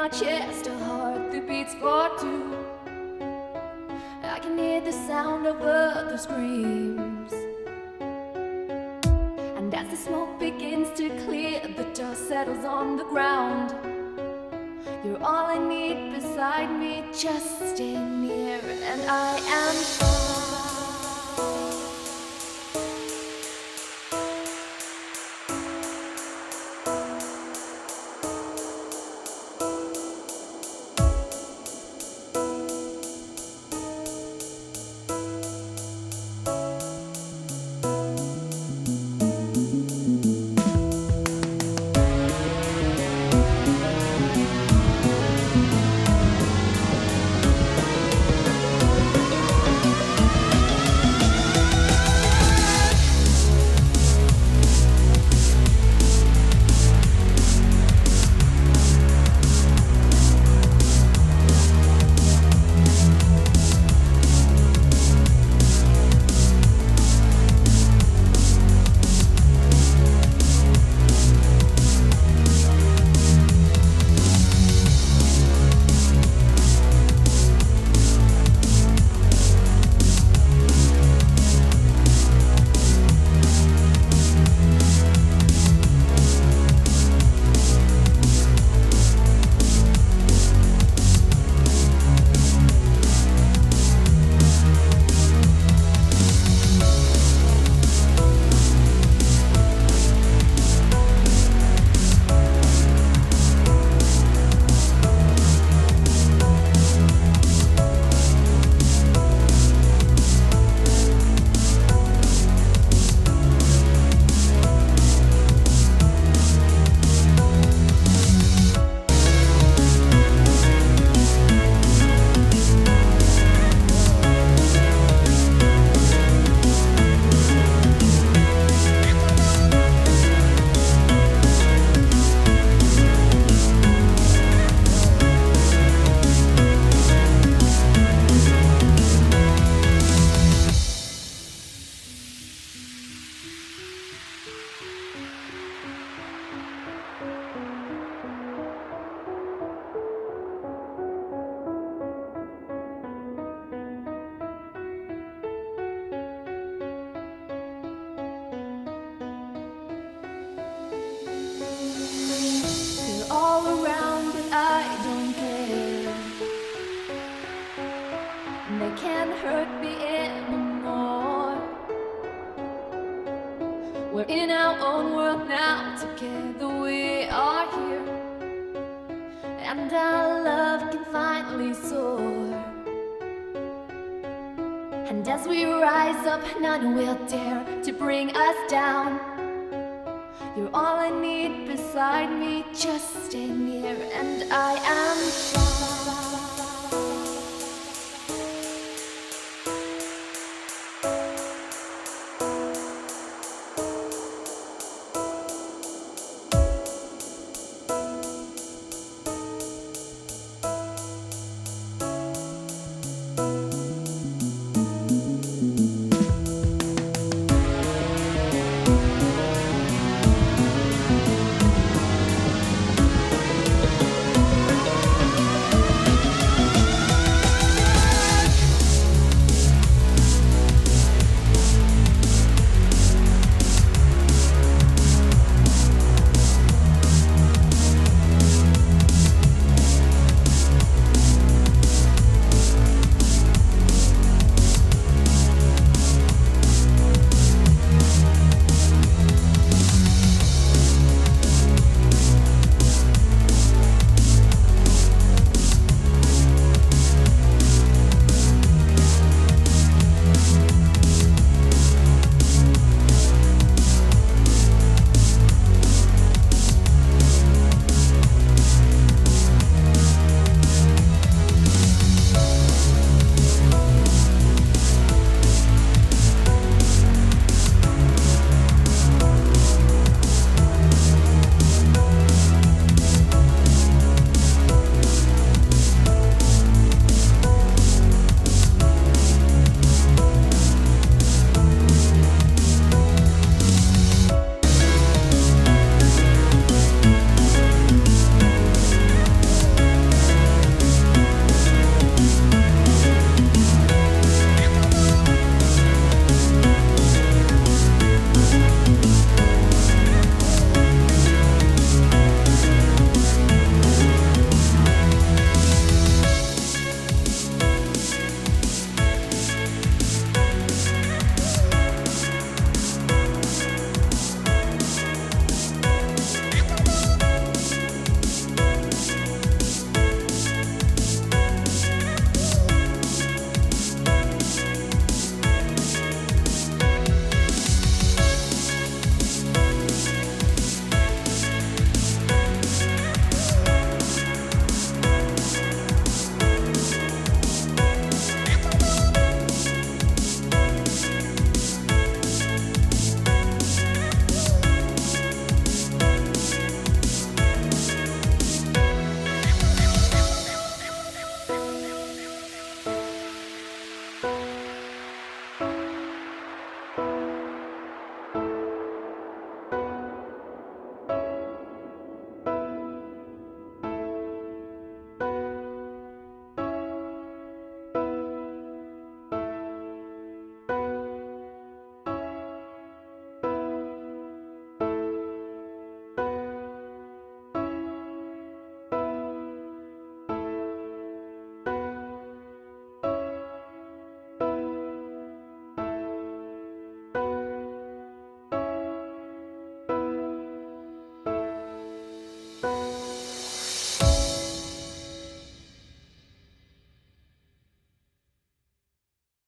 my chest, a heart that beats for two. I can hear the sound of other screams, and as the smoke begins to clear, the dust settles on the ground. You're all I need beside me, just stay near, and I am fine. They can't hurt me anymore. We're in our own world now, together we are here, and our love can finally soar. And as we rise up, none will dare to bring us down. You're all I need beside me, just stay near, and I am fine. Thank